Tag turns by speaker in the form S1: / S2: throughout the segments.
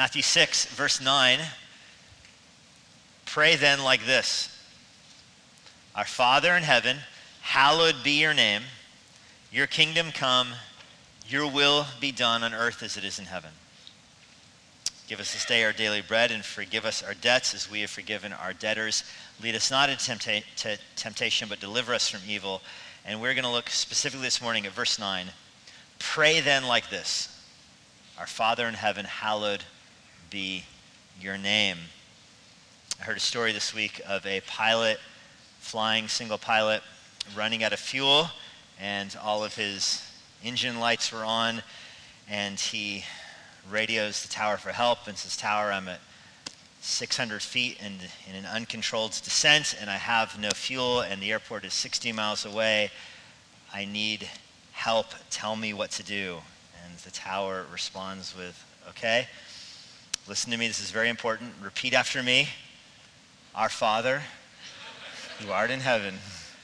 S1: Matthew 6, verse 9. Pray then like this. Our Father in heaven, hallowed be your name. Your kingdom come, your will be done on earth as it is in heaven. Give us this day our daily bread and forgive us our debts as we have forgiven our debtors. Lead us not into temptation, but deliver us from evil. And we're going to look specifically this morning at verse 9. Pray then like this. Our Father in heaven, hallowed be your name. I heard a story this week of a pilot, flying single pilot, running out of fuel, and all of his engine lights were on, and he radios the tower for help and says, "Tower, I'm at 600 feet and in an uncontrolled descent, and I have no fuel, and the airport is 60 miles away. I need help. Tell me what to do." And the tower responds with, "Okay, listen to me. This is very important. Repeat after me. Our Father, who art in heaven."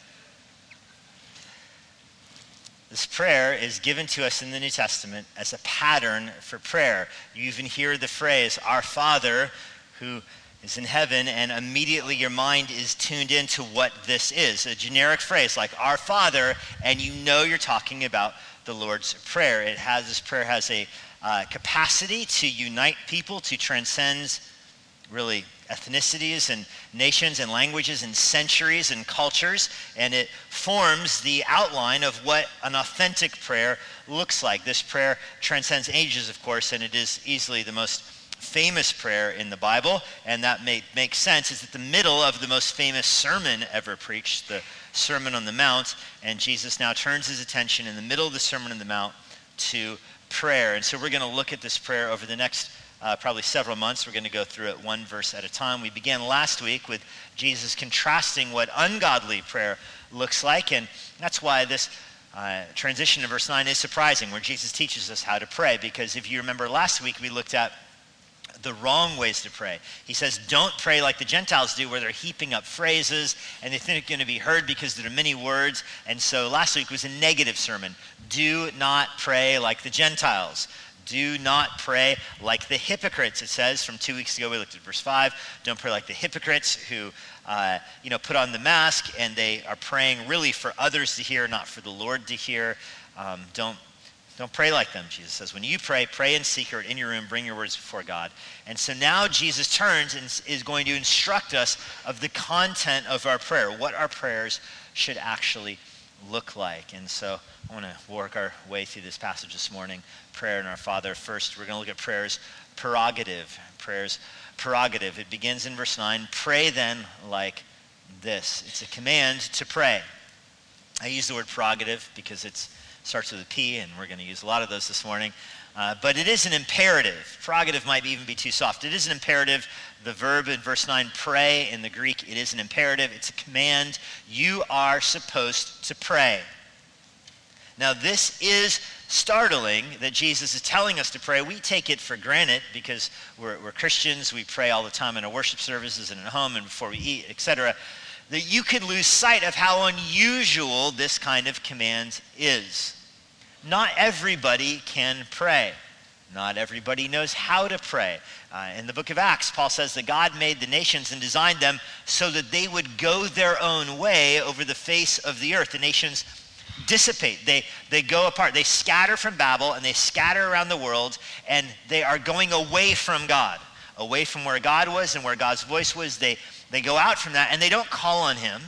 S1: This prayer is given to us in the New Testament as a pattern for prayer. You even hear the phrase, "Our Father who is in heaven," and immediately your mind is tuned into what this is. A generic phrase like "Our Father," and you know you're talking about the Lord's Prayer. This prayer has a capacity to unite people, to transcend really ethnicities and nations and languages and centuries and cultures, and it forms the outline of what an authentic prayer looks like. This prayer transcends ages, of course, and it is easily the most famous prayer in the Bible, and that makes sense. It's at the middle of the most famous sermon ever preached, the Sermon on the Mount, and Jesus now turns his attention in the middle of the Sermon on the Mount to prayer. And so we're going to look at this prayer over the next probably several months. We're going to go through it one verse at a time. We began last week with Jesus contrasting what ungodly prayer looks like, and that's why this transition to verse 9 is surprising, where Jesus teaches us how to pray, because if you remember last week, we looked at the wrong ways to pray. He says, don't pray like the Gentiles do, where they're heaping up phrases, and they think they're going to be heard because there are many words, and so last week was a negative sermon. Do not pray like the Gentiles. Do not pray like the hypocrites. It says from 2 weeks ago, we looked at verse 5, don't pray like the hypocrites who put on the mask and they are praying really for others to hear, not for the Lord to hear. Don't pray like them, Jesus says. When you pray, pray in secret, in your room, bring your words before God. And so now Jesus turns and is going to instruct us of the content of our prayer, what our prayers should actually look like. And so I want to work our way through this passage this morning. Prayer in our Father. First, we're going to look at prayer's prerogative. Prayer's prerogative. It begins in verse 9. Pray then like this. It's a command to pray. I use the word prerogative because it starts with a P, and we're going to use a lot of those this morning. But it is an imperative. Prerogative might even be too soft. It is an imperative. The verb in verse 9, pray, in the Greek, it is an imperative. It's a command. You are supposed to pray. Now, this is startling that Jesus is telling us to pray. We take it for granted because we're Christians. We pray all the time in our worship services and at home and before we eat, etc. That you could lose sight of how unusual this kind of command is. Not everybody can pray. Not everybody knows how to pray. In the book of Acts, Paul says that God made the nations and designed them so that they would go their own way over the face of the earth. The nations dissipate. They go apart. They scatter from Babel, and they scatter around the world, and they are going away from God, away from where God was and where God's voice was. They go out from that, and they don't call on him.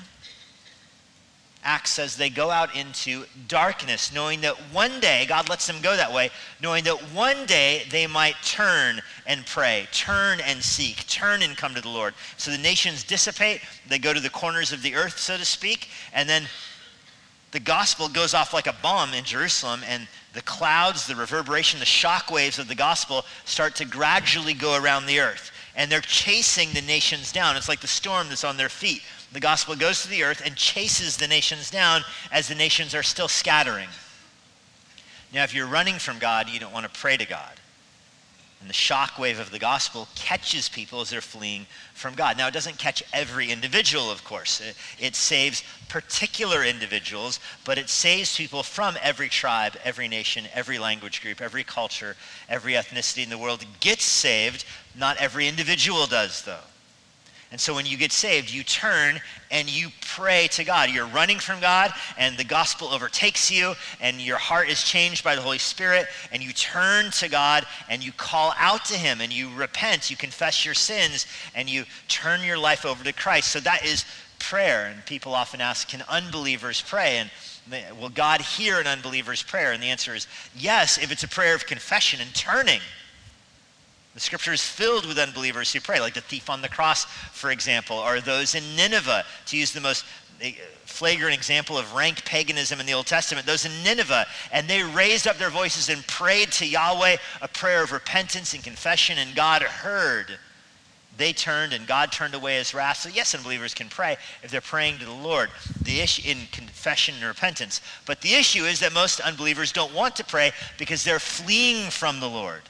S1: Acts says they go out into darkness, knowing that one day, God lets them go that way, knowing that one day they might turn and pray, turn and seek, turn and come to the Lord. So the nations dissipate. They go to the corners of the earth, so to speak, and then the gospel goes off like a bomb in Jerusalem, and the clouds, the reverberation, the shock waves of the gospel start to gradually go around the earth. And they're chasing the nations down. It's like the storm that's on their feet. The gospel goes to the earth and chases the nations down as the nations are still scattering. Now, if you're running from God, you don't want to pray to God. And the shockwave of the gospel catches people as they're fleeing from God. Now, it doesn't catch every individual, of course. It saves particular individuals, but it saves people from every tribe, every nation, every language group, every culture, every ethnicity in the world gets saved. Not every individual does, though. And so when you get saved, you turn and you pray to God. You're running from God, and the gospel overtakes you, and your heart is changed by the Holy Spirit, and you turn to God, and you call out to him, and you repent, you confess your sins, and you turn your life over to Christ. So that is prayer. And people often ask, can unbelievers pray? And will God hear an unbeliever's prayer? And the answer is yes, if it's a prayer of confession and turning. The scripture is filled with unbelievers who pray, like the thief on the cross, for example, or those in Nineveh, to use the most flagrant example of rank paganism in the Old Testament, those in Nineveh, and they raised up their voices and prayed to Yahweh a prayer of repentance and confession, and God heard. They turned, and God turned away his wrath. So yes, unbelievers can pray if they're praying to the Lord, the issue in confession and repentance. But the issue is that most unbelievers don't want to pray because they're fleeing from the Lord.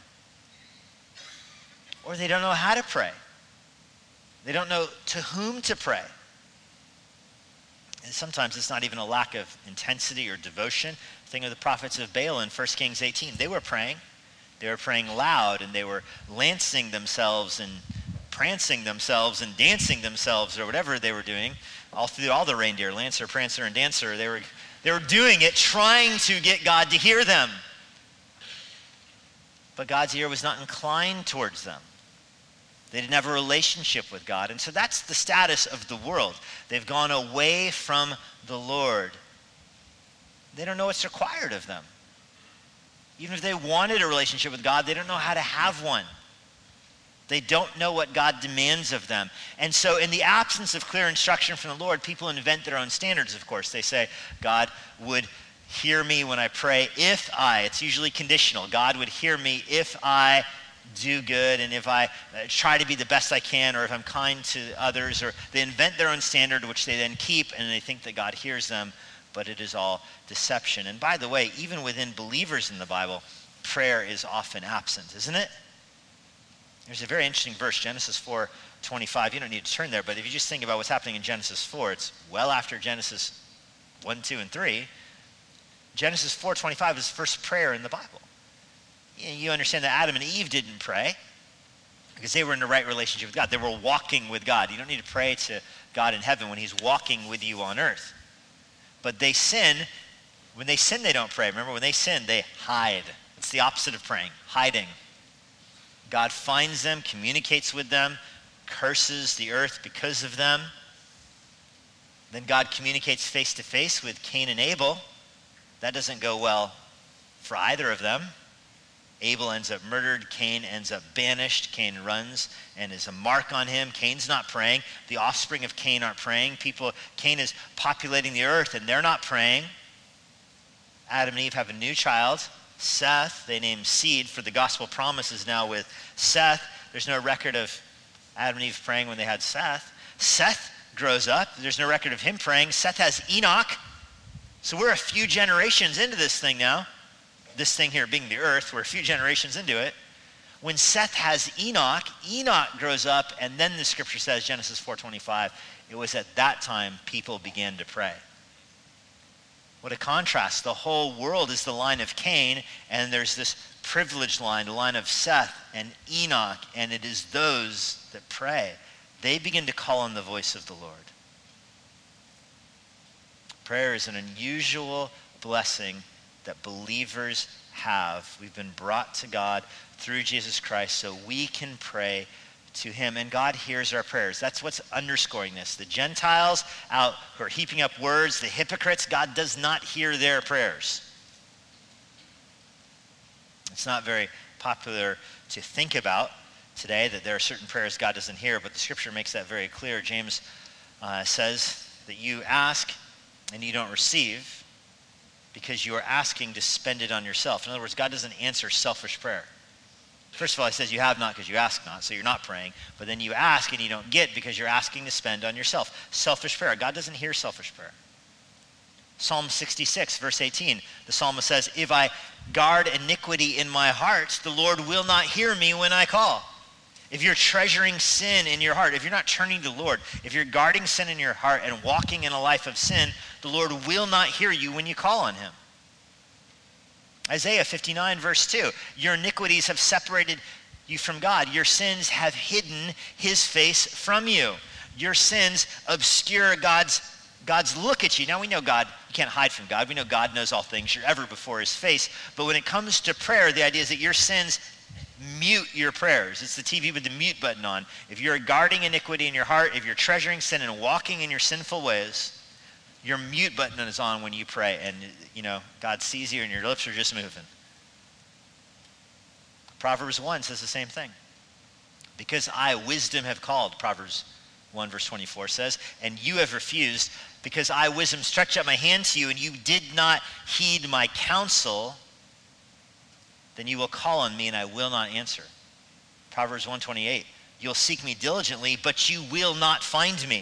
S1: Or they don't know how to pray. They don't know to whom to pray. And sometimes it's not even a lack of intensity or devotion. Think of the prophets of Baal in 1 Kings 18. They were praying. They were praying loud, and they were lancing themselves and prancing themselves and dancing themselves, or whatever they were doing, all through all the reindeer, Lancer, Prancer, and Dancer. They were doing it, trying to get God to hear them. But God's ear was not inclined towards them. They didn't have a relationship with God. And so that's the status of the world. They've gone away from the Lord. They don't know what's required of them. Even if they wanted a relationship with God, they don't know how to have one. They don't know what God demands of them. And so in the absence of clear instruction from the Lord, people invent their own standards, of course. They say, God would hear me when I pray if I, it's usually conditional, God would hear me if I do good, and if I try to be the best I can, or if I'm kind to others, or they invent their own standard which they then keep, and they think that God hears them, but it is all deception. And by the way, even within believers in the Bible, prayer is often absent, isn't it? There's a very interesting verse, Genesis 4:25. You don't need to turn there, but if you just think about what's happening in Genesis 4, it's well after Genesis 1, 2, and 3. Genesis 4:25 is the first prayer in the Bible. You understand that Adam and Eve didn't pray because they were in the right relationship with God. They were walking with God. You don't need to pray to God in heaven when he's walking with you on earth. But they sin. When they sin, they don't pray. Remember, when they sin, they hide. It's the opposite of praying, hiding. God finds them, communicates with them, curses the earth because of them. Then God communicates face to face with Cain and Abel. That doesn't go well for either of them. Abel ends up murdered. Cain ends up banished. Cain runs and is a mark on him. Cain's not praying. The offspring of Cain aren't praying. Cain is populating the earth and they're not praying. Adam and Eve have a new child, Seth. They name seed, for the gospel promise is now with Seth. There's no record of Adam and Eve praying when they had Seth. Seth grows up. There's no record of him praying. Seth has Enoch. So we're a few generations into this thing now. This thing here being the earth, we're a few generations into it. When Seth has Enoch, Enoch grows up, and then the scripture says, Genesis 4:25, it was at that time people began to pray. What a contrast. The whole world is the line of Cain, and there's this privileged line, the line of Seth and Enoch, and it is those that pray. They begin to call on the voice of the Lord. Prayer is an unusual blessing that believers have. We've been brought to God through Jesus Christ so we can pray to him, and God hears our prayers. That's what's underscoring this. The Gentiles out who are heaping up words, the hypocrites, God does not hear their prayers. It's not very popular to think about today that there are certain prayers God doesn't hear, but the scripture makes that very clear. James says that you ask and you don't receive because you are asking to spend it on yourself. In other words, God doesn't answer selfish prayer. First of all, he says you have not because you ask not, so you're not praying. But then you ask and you don't get because you're asking to spend on yourself. Selfish prayer. God doesn't hear selfish prayer. Psalm 66, verse 18, the psalmist says, if I guard iniquity in my heart, the Lord will not hear me when I call. If you're treasuring sin in your heart, if you're not turning to the Lord, if you're guarding sin in your heart and walking in a life of sin, the Lord will not hear you when you call on him. Isaiah 59, verse 2, your iniquities have separated you from God. Your sins have hidden his face from you. Your sins obscure God's look at you. Now we know God, you can't hide from God. We know God knows all things. You're ever before his face. But when it comes to prayer, the idea is that your sins mute your prayers. It's the TV with the mute button on. If you're guarding iniquity in your heart, if you're treasuring sin and walking in your sinful ways, your mute button is on when you pray, and God sees you and your lips are just moving. Proverbs 1 says the same thing. Because I, wisdom, have called, Proverbs 1 verse 24 says, and you have refused, because I, wisdom, stretched out my hand to you, and you did not heed my counsel, then you will call on me, and I will not answer. Proverbs 1:28, you'll seek me diligently, but you will not find me.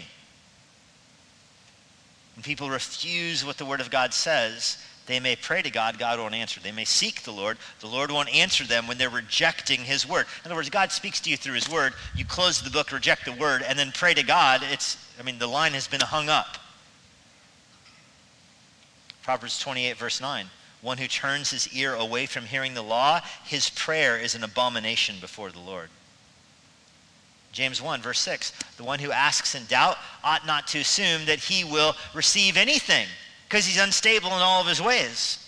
S1: When people refuse what the Word of God says, they may pray to God, God won't answer. They may seek the Lord won't answer them when they're rejecting his word. In other words, God speaks to you through his word. You close the book, reject the word, and then pray to God. The line has been hung up. Proverbs 28, verse 9. One who turns his ear away from hearing the law, his prayer is an abomination before the Lord. James 1, verse 6. The one who asks in doubt ought not to assume that he will receive anything, because he's unstable in all of his ways.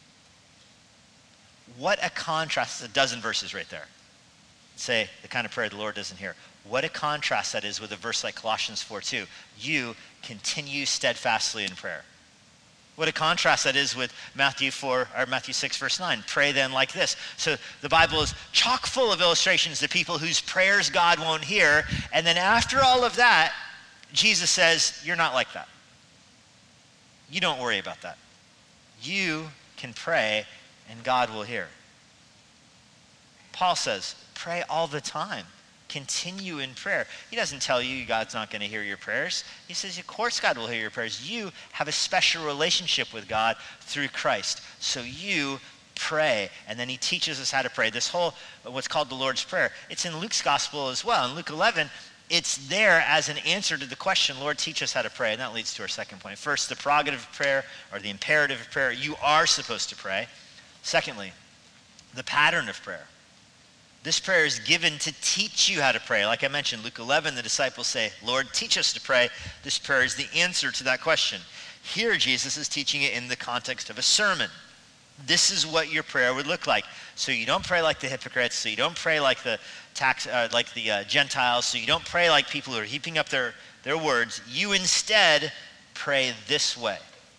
S1: What a contrast. It's a dozen verses right there. Say the kind of prayer the Lord doesn't hear. What a contrast that is with a verse like Colossians 4:2. You continue steadfastly in prayer. What a contrast that is with Matthew 6, verse 9. Pray then like this. So the Bible is chock full of illustrations of people whose prayers God won't hear. And then after all of that, Jesus says, you're not like that. You don't worry about that. You can pray and God will hear. Paul says, pray all the time. Continue in prayer. He doesn't tell you God's not going to hear your prayers. He says, of course God will hear your prayers. You have a special relationship with God through Christ. So you pray. And then he teaches us how to pray. This whole, what's called the Lord's Prayer, it's in Luke's gospel as well. In Luke 11, it's there as an answer to the question, Lord, teach us how to pray. And that leads to our second point. First, the prerogative of prayer, or the imperative of prayer. You are supposed to pray. Secondly, the pattern of prayer. This prayer is given to teach you how to pray. Like I mentioned, Luke 11, the disciples say, Lord, teach us to pray. This prayer is the answer to that question. Here, Jesus is teaching it in the context of a sermon. This is what your prayer would look like. So you don't pray like the hypocrites. So you don't pray like the Gentiles. So you don't pray like people who are heaping up their words. You instead pray this way.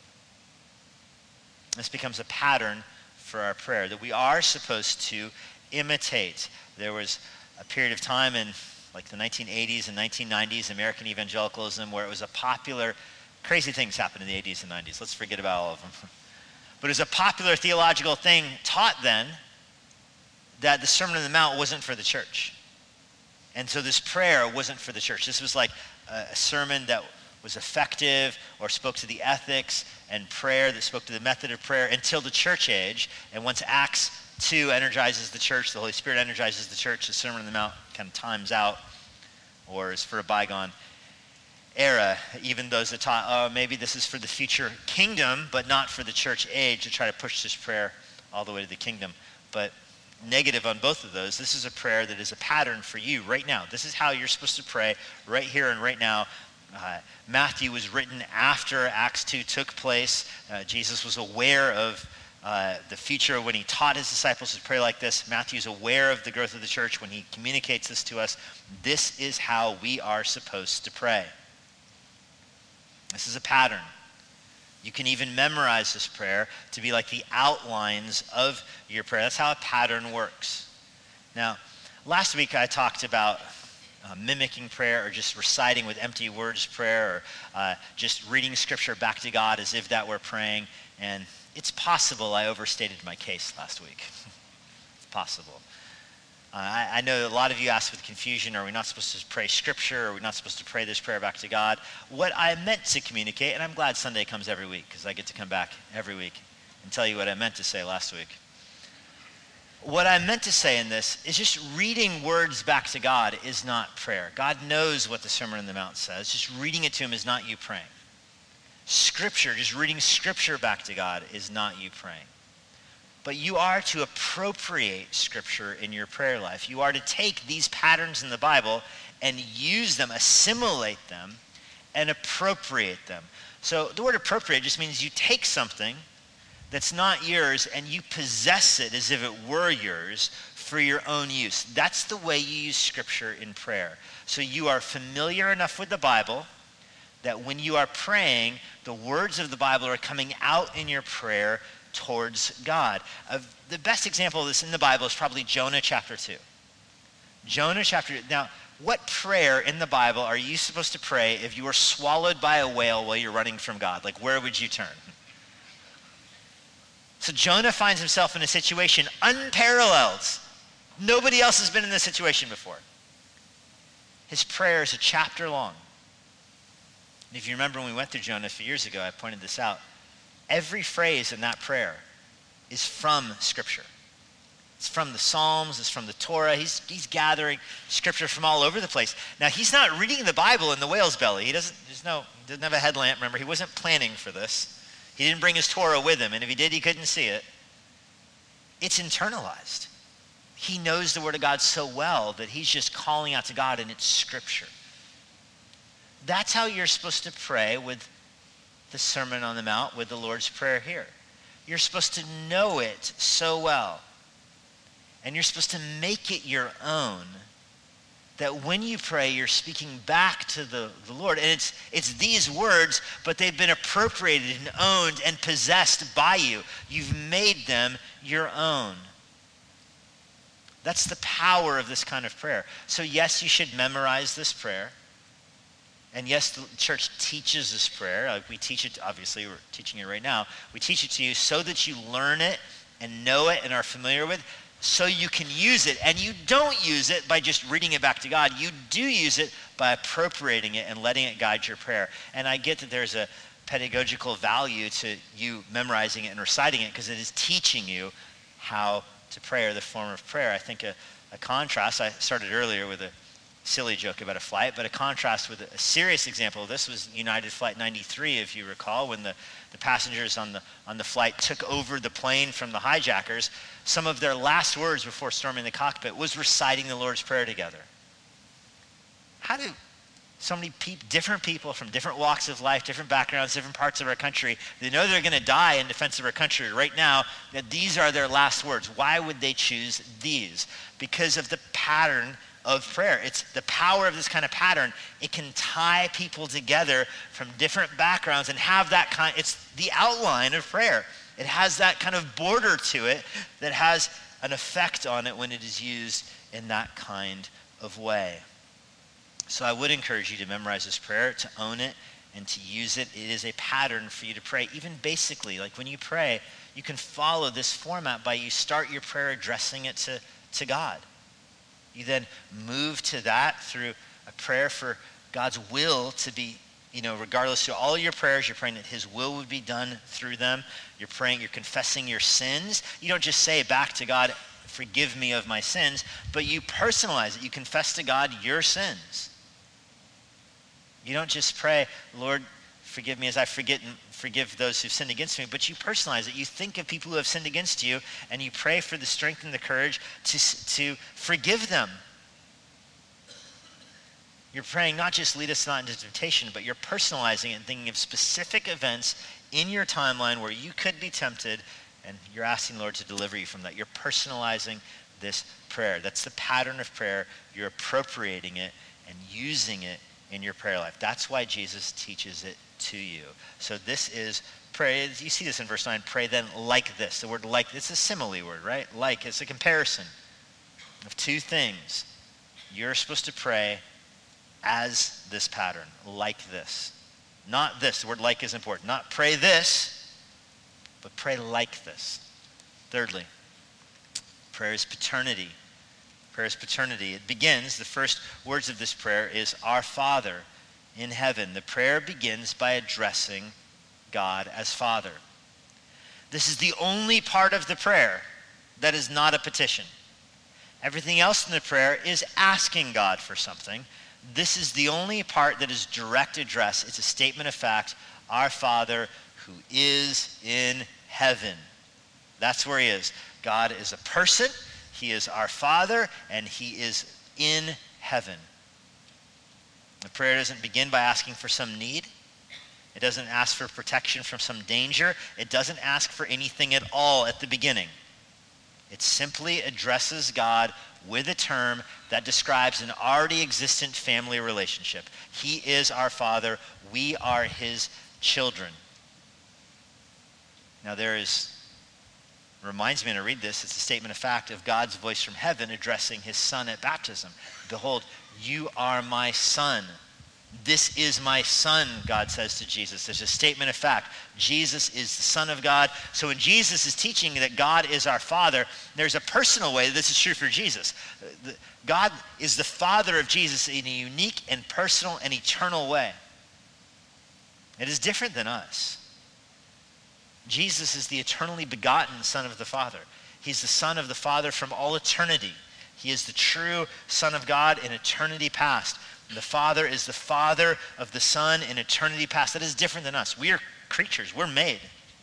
S1: This becomes a pattern for our prayer that we are supposed to imitate. There was a period of time in like the 1980s and 1990s, American evangelicalism, where it was a popular, crazy things happened in the 80s and 90s. Let's forget about all of them. But it was a popular theological thing taught then that the Sermon on the Mount wasn't for the church. And so this prayer wasn't for the church. This was like a sermon that was effective or spoke to the ethics, and prayer that spoke to the method of prayer until the church age. And once Acts 2 energizes the church, the Holy Spirit energizes the church, the Sermon on the Mount kind of times out or is for a bygone era. Even those that taught, oh, maybe this is for the future kingdom, but not for the church age, to try to push this prayer all the way to the kingdom. But negative on both of those. This is a prayer that is a pattern for you right now. This is how you're supposed to pray right here and right now. Matthew was written after Acts 2 took place. Jesus was aware of the future when he taught his disciples to pray like this. Matthew's aware of the growth of the church when he communicates this to us. This is how we are supposed to pray. This is a pattern. You can even memorize this prayer to be like the outlines of your prayer. That's how a pattern works. Now, last week I talked about mimicking prayer, or just reciting with empty words prayer, or just reading scripture back to God as if that were praying. And it's possible I overstated my case last week. It's possible. I know a lot of you asked with confusion, are we not supposed to pray scripture? Are we not supposed to pray this prayer back to God? What I meant to communicate, and I'm glad Sunday comes every week because I get to come back every week and tell you what I meant to say last week. What I meant to say in this is just reading words back to God is not prayer. God knows what the Sermon on the Mount says. Just reading it to him is not you praying. Scripture, just reading scripture back to God is not you praying. But you are to appropriate scripture in your prayer life. You are to take these patterns in the Bible and use them, assimilate them, and appropriate them. So the word appropriate just means you take something that's not yours and you possess it as if it were yours for your own use. That's the way you use scripture in prayer. So you are familiar enough with the Bible that when you are praying, the words of the Bible are coming out in your prayer towards God. The best example of this in the Bible is probably Jonah chapter 2. Jonah chapter 2. Now, what prayer in the Bible are you supposed to pray if you were swallowed by a whale while you're running from God? Like, where would you turn? So Jonah finds himself in a situation unparalleled. Nobody else has been in this situation before. His prayer is a chapter long. And if you remember when we went through Jonah a few years ago, I pointed this out. Every phrase in that prayer is from Scripture. It's from the Psalms, it's from the Torah. He's gathering Scripture from all over the place. Now, he's not reading the Bible in the whale's belly. He doesn't have a headlamp, remember. He wasn't planning for this. He didn't bring his Torah with him, and if he did, he couldn't see it. It's internalized. He knows the Word of God so well that he's just calling out to God, and it's Scripture. That's how you're supposed to pray with the Sermon on the Mount, with the Lord's Prayer here. You're supposed to know it so well. And you're supposed to make it your own, that when you pray, you're speaking back to the Lord. And it's these words, but they've been appropriated and owned and possessed by you. You've made them your own. That's the power of this kind of prayer. So yes, you should memorize this prayer. And yes, the church teaches this prayer. We teach it, obviously, we're teaching it right now. We teach it to you so that you learn it and know it and are familiar with, so you can use it. And you don't use it by just reading it back to God. You do use it by appropriating it and letting it guide your prayer. And I get that there's a pedagogical value to you memorizing it and reciting it because it is teaching you how to pray or the form of prayer. I think a contrast, I started earlier with a silly joke about a flight, but a contrast with a serious example of this was United Flight 93, if you recall, when the passengers on the flight took over the plane from the hijackers. Some of their last words before storming the cockpit was reciting the Lord's Prayer together. How do so many different people from different walks of life, different backgrounds, different parts of our country, they know they're going to die in defense of our country right now, that these are their last words? Why would they choose these? Because of the pattern of prayer. It's the power of this kind of pattern. It can tie people together from different backgrounds and have that kind, it's the outline of prayer. It has that kind of border to it that has an effect on it when it is used in that kind of way. So I would encourage you to memorize this prayer, to own it, and to use it. It is a pattern for you to pray. Even basically, like when you pray, you can follow this format by you start your prayer addressing it to God. You then move to that through a prayer for God's will to be, regardless of all your prayers, you're praying that his will would be done through them. You're praying, you're confessing your sins. You don't just say back to God, forgive me of my sins, but you personalize it. You confess to God your sins. You don't just pray, Lord, forgive me as I forgive those who've sinned against me, but you personalize it. You think of people who have sinned against you, and you pray for the strength and the courage to forgive them. You're praying not just lead us not into temptation, but you're personalizing it and thinking of specific events in your timeline where you could be tempted, and you're asking the Lord to deliver you from that. You're personalizing this prayer. That's the pattern of prayer. You're appropriating it and using it in your prayer life. That's why Jesus teaches it to you. So this is pray. You see this in verse 9. Pray then like this. The word like, it's a simile word, right? Like, it's a comparison of two things. You're supposed to pray as this pattern, like this. Not this. The word like is important. Not pray this, but pray like this. Thirdly, prayer is paternity. Prayer is paternity. It begins, the first words of this prayer is, Our Father in heaven. The prayer begins by addressing God as Father. This is the only part of the prayer that is not a petition. Everything else in the prayer is asking God for something. This is the only part that is direct address. It's a statement of fact. Our Father who is in heaven. That's where he is. God is a person. He is our Father, and he is in heaven. The prayer doesn't begin by asking for some need. It doesn't ask for protection from some danger. It doesn't ask for anything at all at the beginning. It simply addresses God with a term that describes an already existent family relationship. He is our Father. We are his children. Now reminds me when I read this, it's a statement of fact of God's voice from heaven addressing his son at baptism. Behold, you are my son. This is my son, God says to Jesus. There's a statement of fact. Jesus is the Son of God. So when Jesus is teaching that God is our Father, there's a personal way that this is true for Jesus. God is the Father of Jesus in a unique and personal and eternal way. It is different than us. Jesus is the eternally begotten Son of the Father. He's the Son of the Father from all eternity. He is the true Son of God in eternity past. The Father is the Father of the Son in eternity past. That is different than us. We are creatures. We're made.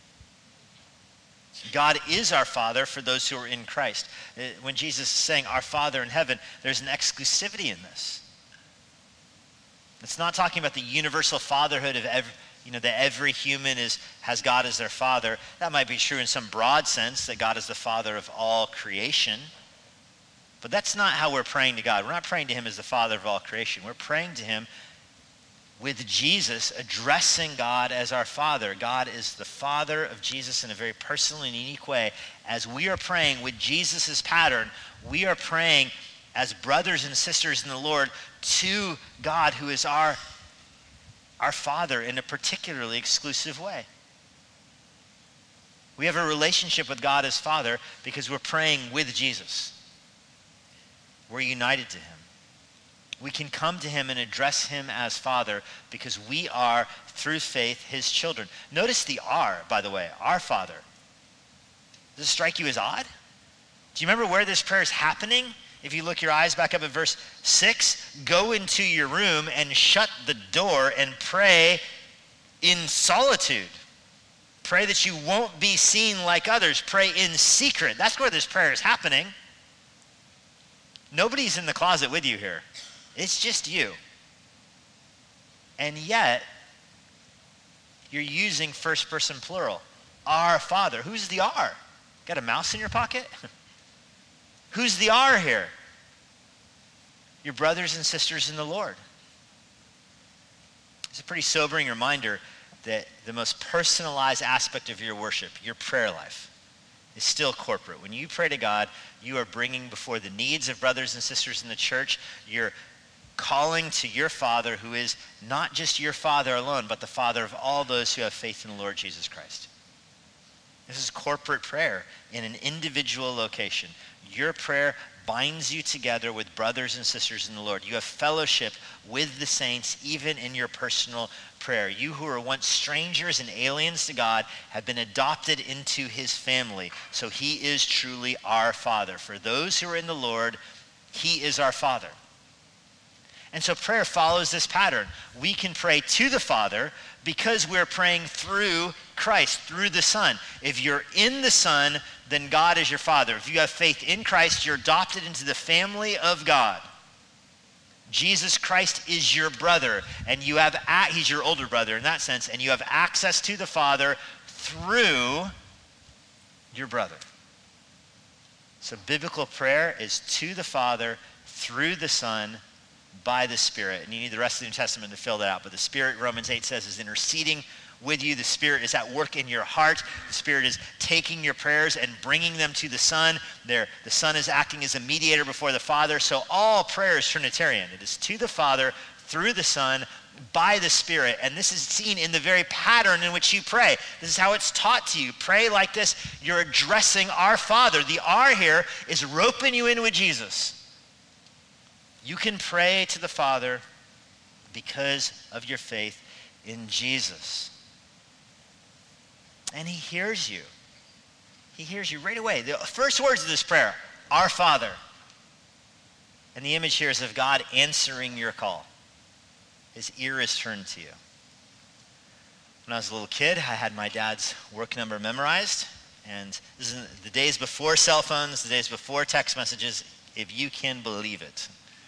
S1: God is our Father for those who are in Christ. When Jesus is saying our Father in heaven, there's an exclusivity in this. It's not talking about the universal fatherhood of that every human has God as their father. That might be true in some broad sense, that God is the Father of all creation. But that's not how we're praying to God. We're not praying to him as the Father of all creation. We're praying to him with Jesus, addressing God as our Father. God is the Father of Jesus in a very personal and unique way. As we are praying with Jesus' pattern, we are praying as brothers and sisters in the Lord to God who is our Father in a particularly exclusive way. We have a relationship with God as Father because we're praying with Jesus. We're united to him. We can come to him and address him as Father because we are, through faith, his children. Notice the "our," by the way, our Father. Does it strike you as odd? Do you remember where this prayer is happening? If you look your eyes back up at verse 6, go into your room and shut the door and pray in solitude. Pray that you won't be seen like others. Pray in secret. That's where this prayer is happening. Nobody's in the closet with you here. It's just you. And yet, you're using first person plural. Our Father. Who's the "our"? Got a mouse in your pocket? Who's the "our" here? Your brothers and sisters in the Lord. It's a pretty sobering reminder that the most personalized aspect of your worship, your prayer life, is still corporate. When you pray to God, you are bringing before the needs of brothers and sisters in the church. You're calling to your Father who is not just your Father alone, but the Father of all those who have faith in the Lord Jesus Christ. This is corporate prayer in an individual location. Your prayer binds you together with brothers and sisters in the Lord. You have fellowship with the saints even in your personal prayer. You who were once strangers and aliens to God have been adopted into his family. So he is truly our Father. For those who are in the Lord, he is our Father. And so prayer follows this pattern. We can pray to the Father because we're praying through Christ, through the Son. If you're in the Son, then God is your Father. If you have faith in Christ, you're adopted into the family of God. Jesus Christ is your brother, and he's your older brother in that sense, and you have access to the Father through your brother. So biblical prayer is to the Father, through the Son, by the Spirit. And you need the rest of the New Testament to fill that out. But the Spirit, Romans 8 says, is interceding with you. The Spirit is at work in your heart. The Spirit is taking your prayers and bringing them to the Son. The Son is acting as a mediator before the Father. So all prayer is Trinitarian. It is to the Father, through the Son, by the Spirit. And this is seen in the very pattern in which you pray. This is how it's taught to you. Pray like this. You're addressing our Father. The "our" here is roping you in with Jesus. You can pray to the Father because of your faith in Jesus. And he hears you. He hears you right away. The first words of this prayer, our Father. And the image here is of God answering your call. His ear is turned to you. When I was a little kid, I had my dad's work number memorized. And this is the days before cell phones, the days before text messages, if you can believe it.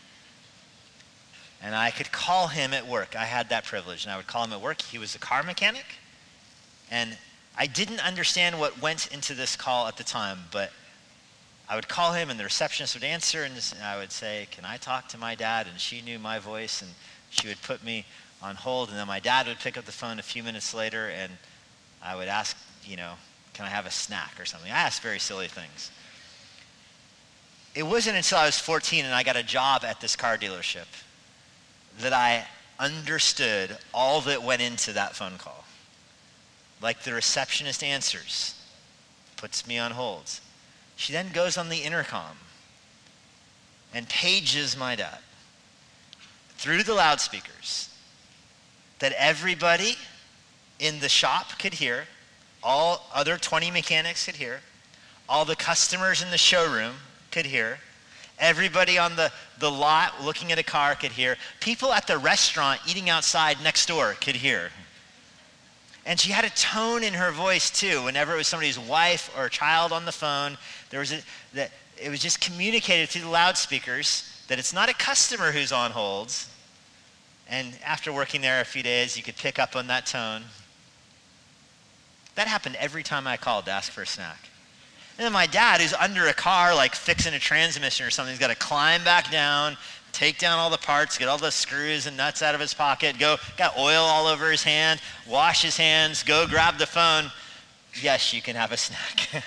S1: And I could call him at work. I had that privilege. And I would call him at work. He was a car mechanic. And I didn't understand what went into this call at the time, but I would call him and the receptionist would answer, and I would say, can I talk to my dad? And she knew my voice, and she would put me on hold, and then my dad would pick up the phone a few minutes later, and I would ask, can I have a snack or something? I asked very silly things. It wasn't until I was 14 and I got a job at this car dealership that I understood all that went into that phone call. Like the receptionist answers, puts me on hold. She then goes on the intercom and pages my dad through the loudspeakers that everybody in the shop could hear, all other 20 mechanics could hear, all the customers in the showroom could hear, everybody on the lot looking at a car could hear, people at the restaurant eating outside next door could hear. And she had a tone in her voice too. Whenever it was somebody's wife or child on the phone, it was just communicated through the loudspeakers that it's not a customer who's on hold. And after working there a few days, you could pick up on that tone. That happened every time I called to ask for a snack. And then my dad, who's under a car, like fixing a transmission or something, he's got to climb back down, take down all the parts, get all the screws and nuts out of his pocket, got oil all over his hand, wash his hands, go grab the phone. Yes, you can have a snack.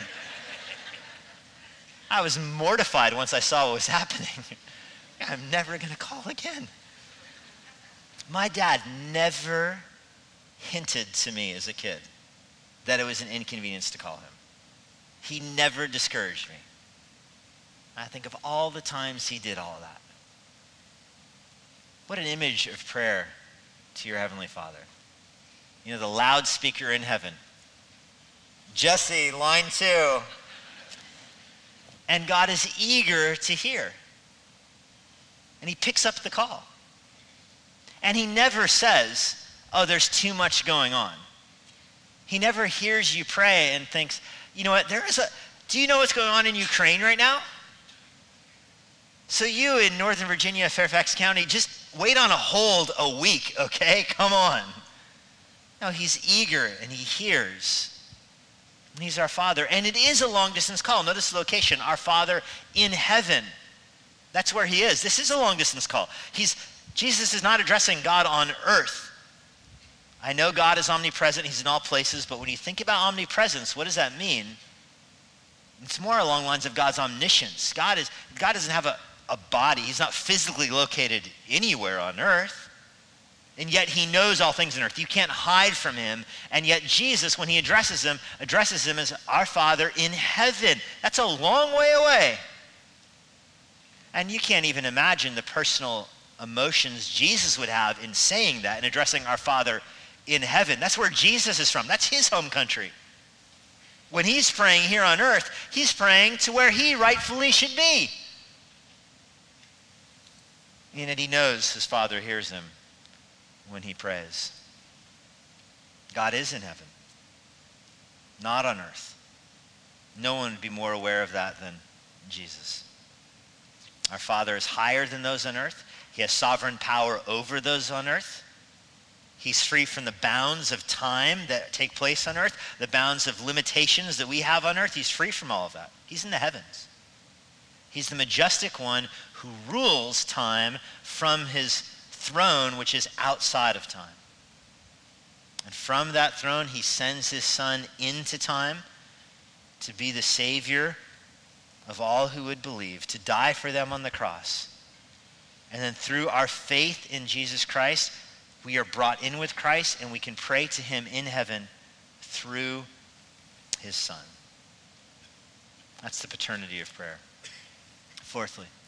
S1: I was mortified once I saw what was happening. I'm never going to call again. My dad never hinted to me as a kid that it was an inconvenience to call him. He never discouraged me. I think of all the times he did all of that. What an image of prayer to your Heavenly Father. The loudspeaker in heaven. Jesse, line 2. And God is eager to hear. And he picks up the call. And he never says, oh, there's too much going on. He never hears you pray and thinks, you know what, do you know what's going on in Ukraine right now? So you in Northern Virginia, Fairfax County, just wait on a hold a week, okay? Come on. No, he's eager and he hears. And he's our Father. And it is a long distance call. Notice the location, our Father in heaven. That's where he is. This is a long distance call. Jesus is not addressing God on earth. I know God is omnipresent. He's in all places. But when you think about omnipresence, what does that mean? It's more along the lines of God's omniscience. God doesn't have a body. He's not physically located anywhere on earth. And yet he knows all things on earth. You can't hide from him. And yet Jesus, when he addresses him as our Father in heaven. That's a long way away. And you can't even imagine the personal emotions Jesus would have in saying that and addressing our Father in heaven. That's where Jesus is from. That's his home country. When he's praying here on earth, he's praying to where he rightfully should be. And he knows his Father hears him when he prays. God is in heaven, not on earth. No one would be more aware of that than Jesus. Our Father is higher than those on earth. He has sovereign power over those on earth. He's free from the bounds of time that take place on earth, the bounds of limitations that we have on earth. He's free from all of that. He's in the heavens. He's the majestic one who rules time from his throne, which is outside of time. And from that throne, he sends his Son into time to be the Savior of all who would believe, to die for them on the cross. And then through our faith in Jesus Christ, we are brought in with Christ and we can pray to him in heaven through his Son. That's the paternity of prayer. Fourthly,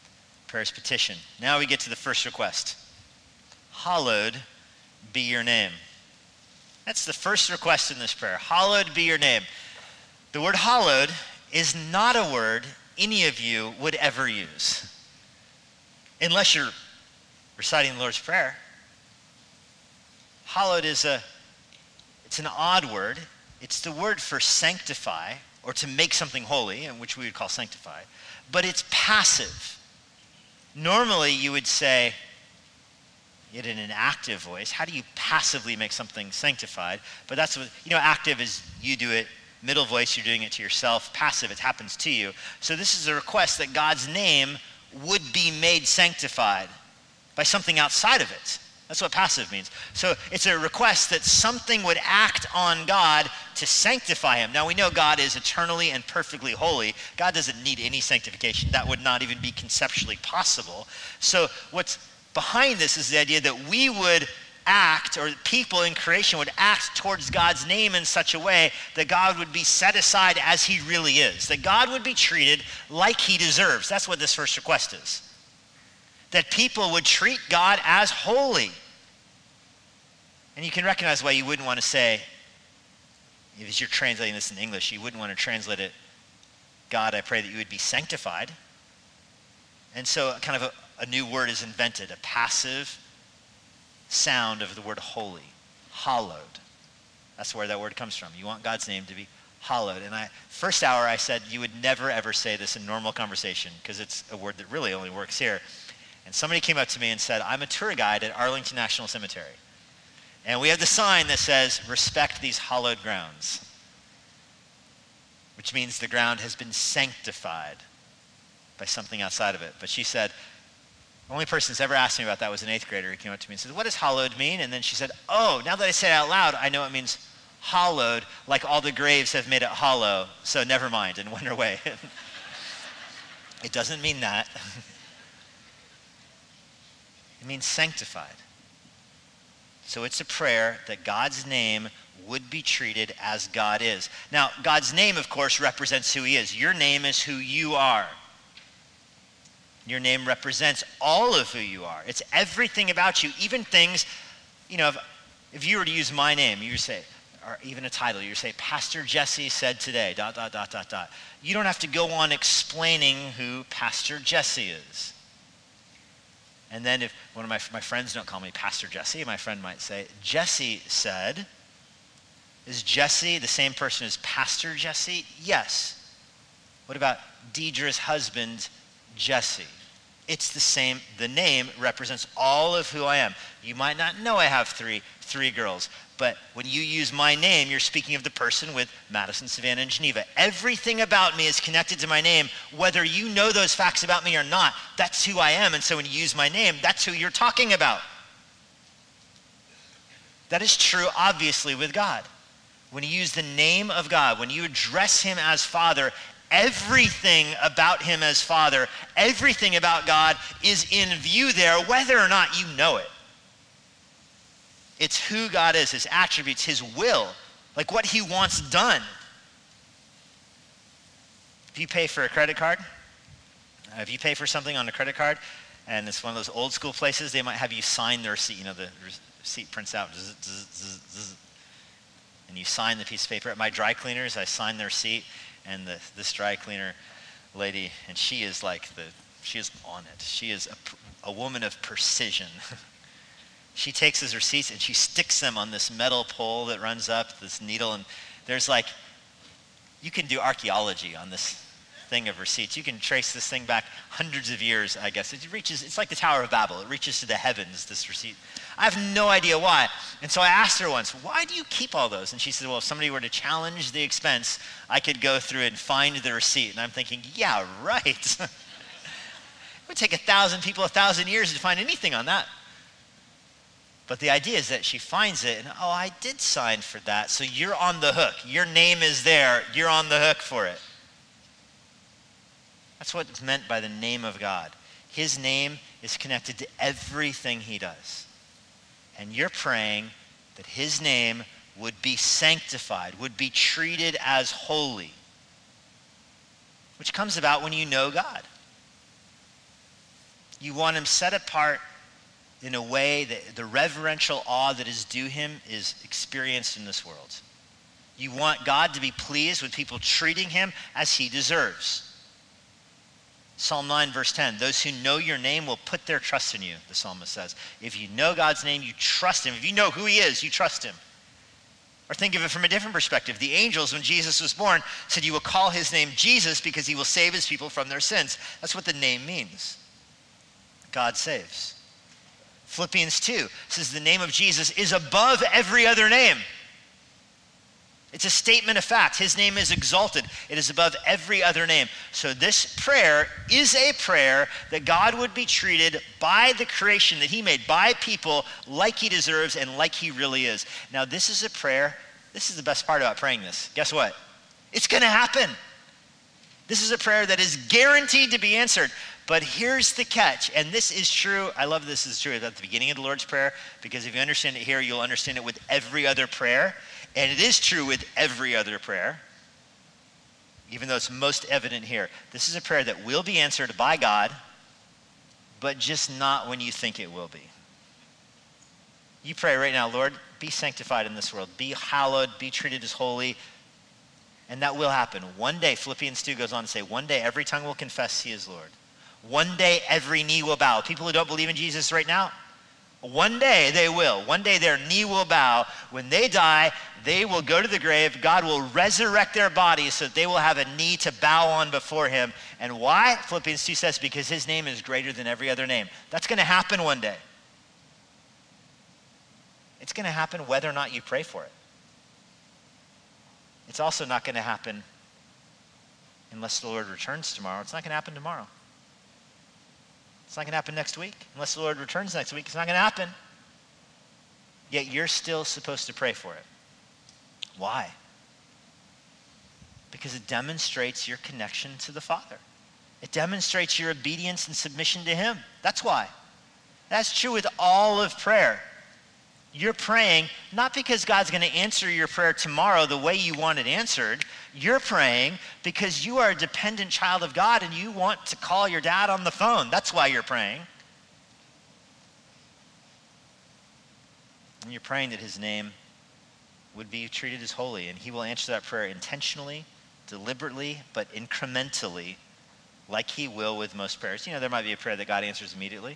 S1: Prayer's petition. Now we get to the first request. Hallowed be your name. That's the first request in this prayer. Hallowed be your name. The word hallowed is not a word any of you would ever use. Unless you're reciting the Lord's Prayer. Hallowed it's an odd word. It's the word for sanctify, or to make something holy, which we would call sanctify, but it's passive. Normally you would say, yet in an active voice, how do you passively make something sanctified? But that's what, active is you do it. Middle voice, you're doing it to yourself. Passive, it happens to you. So this is a request that God's name would be made sanctified by something outside of it. That's what passive means. So it's a request that something would act on God to sanctify him. Now we know God is eternally and perfectly holy. God doesn't need any sanctification. That would not even be conceptually possible. So what's behind this is the idea that we would act, or people in creation would act towards God's name in such a way that God would be set aside as he really is. That God would be treated like he deserves. That's what this first request is. That people would treat God as holy. And you can recognize why you wouldn't want to say, if you're translating this in English, you wouldn't want to translate it, God, I pray that you would be sanctified. And so kind of a new word is invented, a passive sound of the word holy, hallowed. That's where that word comes from. You want God's name to be hallowed. And first hour I said you would never ever say this in normal conversation because it's a word that really only works here. And somebody came up to me and said, I'm a tour guide at Arlington National Cemetery. And we have the sign that says, respect these hallowed grounds, which means the ground has been sanctified by something outside of it. But she said, the only person who's ever asked me about that was an 8th grader who came up to me and said, what does hallowed mean? And then she said, oh, now that I say it out loud, I know it means hollowed, like all the graves have made it hollow, so never mind, and went her way. It doesn't mean that. It means sanctified. So it's a prayer that God's name would be treated as God is. Now, God's name, of course, represents who he is. Your name is who you are. Your name represents all of who you are. It's everything about you, even things, if you were to use my name, you say, or even a title, you say, Pastor Jesse said today, ... You don't have to go on explaining who Pastor Jesse is. And then if one of my friends don't call me Pastor Jesse, my friend might say, Jesse said, is Jesse the same person as Pastor Jesse? Yes. What about Deidre's husband, Jesse? It's the same. The name represents all of who I am. You might not know I have three girls, but when you use my name, you're speaking of the person with Madison, Savannah, and Geneva. Everything about me is connected to my name, whether you know those facts about me or not. That's who I am, and so when you use my name, that's who you're talking about. That is true, obviously, with God. When you use the name of God, when you address him as Father, everything about him as Father, everything about God is in view there, whether or not you know it. It's who God is, his attributes, his will, like what he wants done. If you pay for a credit card, if you pay for something on a credit card, and it's one of those old school places, they might have you sign the receipt. The receipt prints out, and you sign the piece of paper. At my dry cleaners, I sign the receipt, and this dry cleaner lady, and she is on it. She is a woman of precision. She takes his receipts and she sticks them on this metal pole that runs up, this needle, and there's you can do archaeology on this thing of receipts. You can trace this thing back hundreds of years, I guess. It's like the Tower of Babel. It reaches to the heavens, this receipt. I have no idea why. And so I asked her once, why do you keep all those? And she said, well, if somebody were to challenge the expense, I could go through and find the receipt. And I'm thinking, yeah, right. It would take 1,000 people 1,000 years to find anything on that. But the idea is that she finds it, and I did sign for that, so you're on the hook. Your name is there. You're on the hook for it. That's what's meant by the name of God. His name is connected to everything he does. And you're praying that his name would be sanctified, would be treated as holy, which comes about when you know God. You want him set apart in a way that the reverential awe that is due him is experienced in this world. You want God to be pleased with people treating him as he deserves. Psalm 9, verse 10, those who know your name will put their trust in you, the psalmist says. If you know God's name, you trust him. If you know who he is, you trust him. Or think of it from a different perspective. The angels, when Jesus was born, said you will call his name Jesus because he will save his people from their sins. That's what the name means. God saves. Philippians 2 says the name of Jesus is above every other name. It's a statement of fact. His name is exalted. It is above every other name. So this prayer is a prayer that God would be treated by the creation that he made, by people like he deserves and like he really is. Now this is a prayer. This is the best part about praying this. Guess what? It's going to happen. This is a prayer that is guaranteed to be answered. But here's the catch, and this is true. I love this is true at the beginning of the Lord's Prayer, because if you understand it here, you'll understand it with every other prayer. And it is true with every other prayer, even though it's most evident here. This is a prayer that will be answered by God, but just not when you think it will be. You pray right now, Lord, be sanctified in this world. Be hallowed, be treated as holy. And that will happen. One day, Philippians 2 goes on to say, one day every tongue will confess he is Lord. One day every knee will bow. People who don't believe in Jesus right now, one day they will. One day their knee will bow. When they die, they will go to the grave. God will resurrect their bodies so that they will have a knee to bow on before him. And why? Philippians 2 says, because his name is greater than every other name. That's going to happen one day. It's going to happen whether or not you pray for it. It's also not going to happen unless the Lord returns tomorrow. It's not going to happen tomorrow. It's not going to happen next week. Unless the Lord returns next week, it's not going to happen. Yet you're still supposed to pray for it. Why? Because it demonstrates your connection to the Father. It demonstrates your obedience and submission to him. That's why. That's true with all of prayer. You're praying not because God's going to answer your prayer tomorrow the way you want it answered. You're praying because you are a dependent child of God and you want to call your dad on the phone. That's why you're praying. And you're praying that his name would be treated as holy, and he will answer that prayer intentionally, deliberately, but incrementally, like he will with most prayers. You know, there might be a prayer that God answers immediately.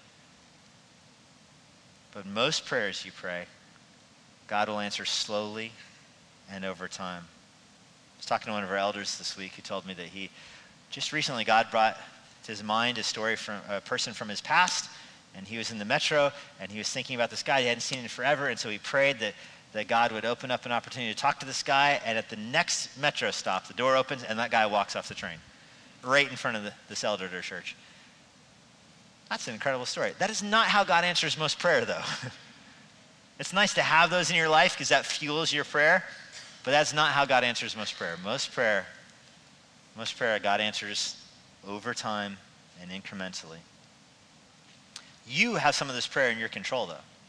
S1: But most prayers you pray, God will answer slowly and over time. I was talking to one of our elders this week who told me that he just recently, God brought to his mind a story from a person from his past, and he was in the metro, and he was thinking about this guy. He hadn't seen in forever, and so he prayed that God would open up an opportunity to talk to this guy, and at the next metro stop, the door opens, and that guy walks off the train right in front of this elder at our church. That's an incredible story. That is not how God answers most prayer, though. It's nice to have those in your life because that fuels your prayer, but that's not how God answers most prayer. Most prayer, God answers over time and incrementally. You have some of this prayer in your control, though.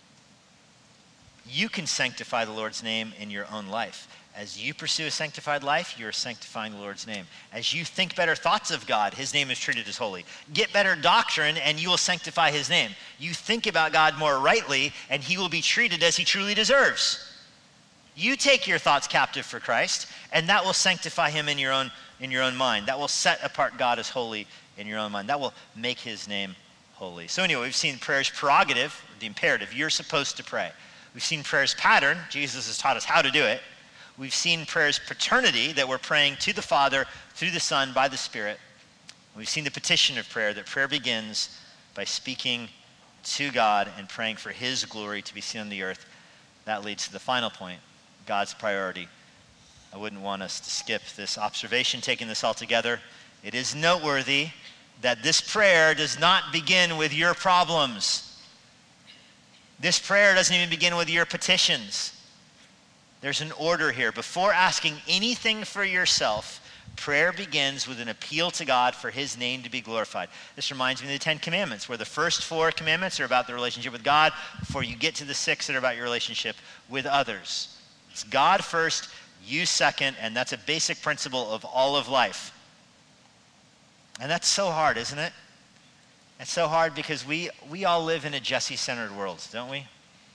S1: You can sanctify the Lord's name in your own life. As you pursue a sanctified life, you're sanctifying the Lord's name. As you think better thoughts of God, his name is treated as holy. Get better doctrine, and you will sanctify his name. You think about God more rightly, and he will be treated as he truly deserves. You take your thoughts captive for Christ, and that will sanctify him in your own mind. That will set apart God as holy in your own mind. That will make his name holy. So anyway, we've seen prayer's prerogative, the imperative. You're supposed to pray. We've seen prayer's pattern. Jesus has taught us how to do it. We've seen prayer's paternity, that we're praying to the Father, through the Son, by the Spirit. We've seen the petition of prayer, that prayer begins by speaking to God and praying for his glory to be seen on the earth. That leads to the final point, God's priority. I wouldn't want us to skip this observation, taking this all together. It is noteworthy that this prayer does not begin with your problems. This prayer doesn't even begin with your petitions. There's an order here. Before asking anything for yourself, prayer begins with an appeal to God for his name to be glorified. This reminds me of the 10 Commandments, where the first 4 commandments are about the relationship with God before you get to the 6 that are about your relationship with others. It's God first, you second, and that's a basic principle of all of life. And that's so hard, isn't it? It's so hard because we all live in a Jesse-centered world, don't we?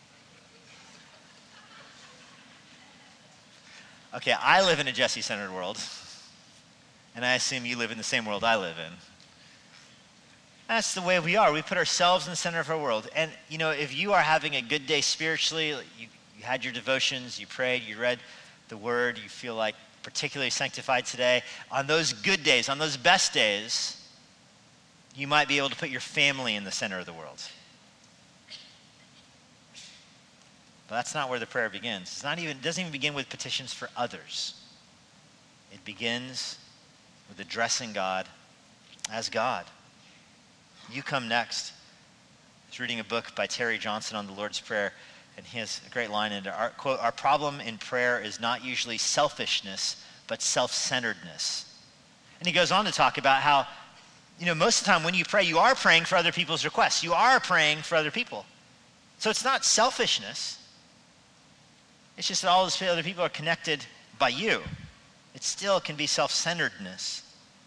S1: Okay, I live in a Jesse-centered world, and I assume you live in the same world I live in. That's the way we are. We put ourselves in the center of our world. And, if you are having a good day spiritually, you had your devotions, you prayed, you read the word, you feel like particularly sanctified today, on those good days, on those best days, you might be able to put your family in the center of the world. But that's not where the prayer begins. It doesn't even begin with petitions for others. It begins with addressing God as God. You come next. I was reading a book by Terry Johnson on the Lord's Prayer, and he has a great line in it. Quote, "Our problem in prayer is not usually selfishness, but self-centeredness." And he goes on to talk about how, most of the time when you pray, you are praying for other people's requests. You are praying for other people. So it's not selfishness. It's just that all those other people are connected by you. It still can be self-centeredness.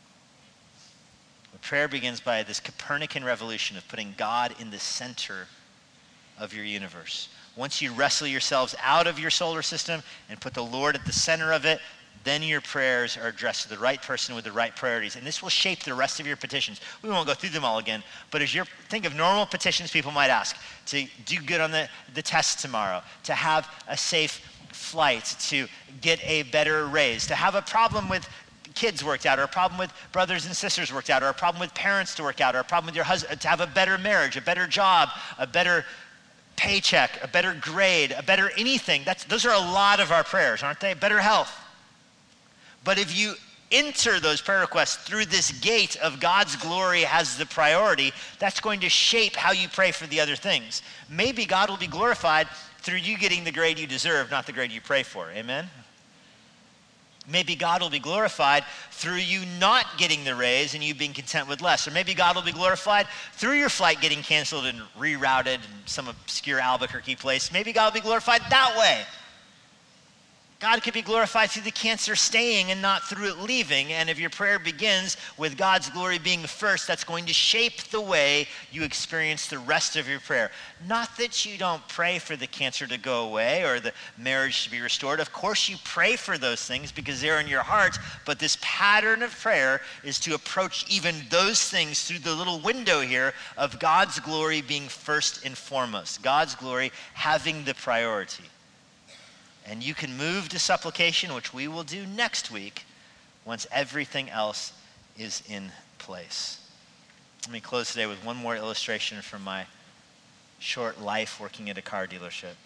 S1: Prayer begins by this Copernican revolution of putting God in the center of your universe. Once you wrestle yourselves out of your solar system and put the Lord at the center of it, then your prayers are addressed to the right person with the right priorities. And this will shape the rest of your petitions. We won't go through them all again, but think of normal petitions people might ask: to do good on the test tomorrow, to have a safe flight, to get a better raise, to have a problem with kids worked out, or a problem with brothers and sisters worked out, or a problem with parents to work out, or a problem with your husband, to have a better marriage, a better job, a better paycheck, a better grade, a better anything. Those are a lot of our prayers, aren't they? Better health. But if you enter those prayer requests through this gate of God's glory as the priority, that's going to shape how you pray for the other things. Maybe God will be glorified through you getting the grade you deserve, not the grade you pray for. Amen? Maybe God will be glorified through you not getting the raise and you being content with less. Or maybe God will be glorified through your flight getting canceled and rerouted in some obscure Albuquerque place. Maybe God will be glorified that way. God could be glorified through the cancer staying and not through it leaving. And if your prayer begins with God's glory being first, that's going to shape the way you experience the rest of your prayer. Not that you don't pray for the cancer to go away or the marriage to be restored. Of course you pray for those things because they're in your heart. But this pattern of prayer is to approach even those things through the little window here of God's glory being first and foremost. God's glory having the priority. And you can move to supplication, which we will do next week, once everything else is in place. Let me close today with one more illustration from my short life working at a car dealership.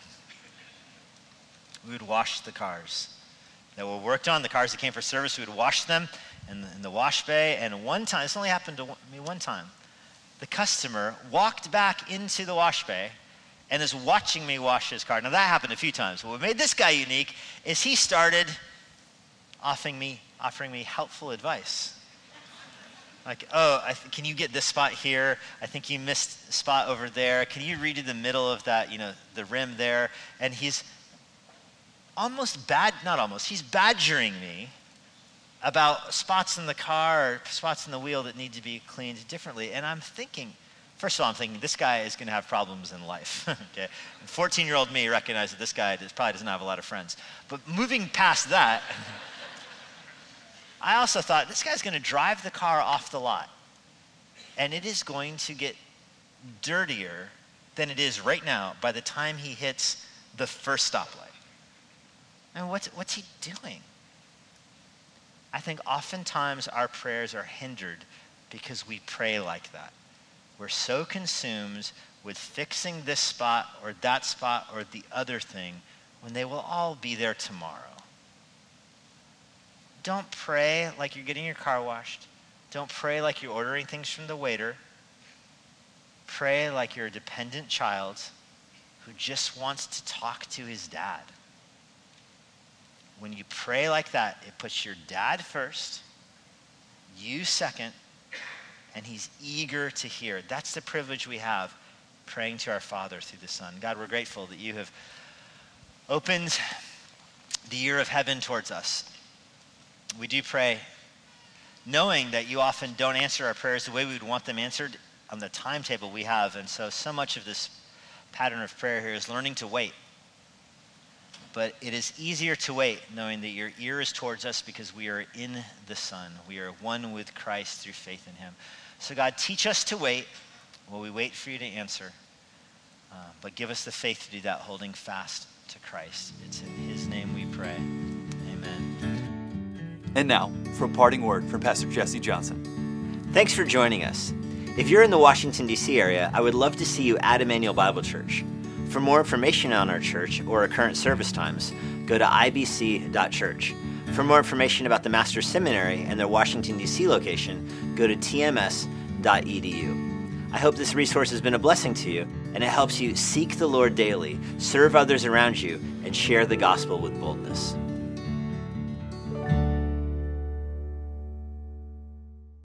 S1: We would wash the cars that were worked on, the cars that came for service. We would wash them in the wash bay. And one time, this only happened to me one time, the customer walked back into the wash bay and is watching me wash his car. Now that happened a few times. But what made this guy unique is he started offering me helpful advice. Like, can you get this spot here? I think you missed a spot over there. Can you redo the middle of that, the rim there? And he's he's badgering me about spots in the car or spots in the wheel that need to be cleaned differently. And I'm thinking, first of all, I'm thinking this guy is going to have problems in life. Okay, 14-year-old me recognized that this guy probably doesn't have a lot of friends. But moving past that, I also thought this guy's going to drive the car off the lot, and it is going to get dirtier than it is right now by the time he hits the first stoplight. And what's he doing? I think oftentimes our prayers are hindered because we pray like that. We're so consumed with fixing this spot or the other thing when they will all be there tomorrow. Don't pray like you're getting your car washed. Don't pray like you're ordering things from the waiter. Pray like you're a dependent child who just wants to talk to his dad. When you pray like that, it puts your dad first, you second, and he's eager to hear. That's the privilege we have, praying to our Father through the Son. God, we're grateful that you have opened the ear of heaven towards us. We do pray knowing that you often don't answer our prayers the way we would want them answered on the timetable we have. And so much of this pattern of prayer here is learning to wait. But it is easier to wait knowing that your ear is towards us because we are in the Son. We are one with Christ through faith in him. So God, teach us to wait while we wait for you to answer. But give us the faith to do that, holding fast to Christ. It's in his name we pray. Amen.
S2: And now, for a parting word from Pastor Jesse Johnson.
S1: Thanks for joining us. If you're in the Washington, D.C. area, I would love to see you at Emmanuel Bible Church. For more information on our church or our current service times, go to ibc.church. For more information about the Master's Seminary and their Washington, D.C. location, go to tms.edu. I hope this resource has been a blessing to you, and it helps you seek the Lord daily, serve others around you, and share the gospel with boldness.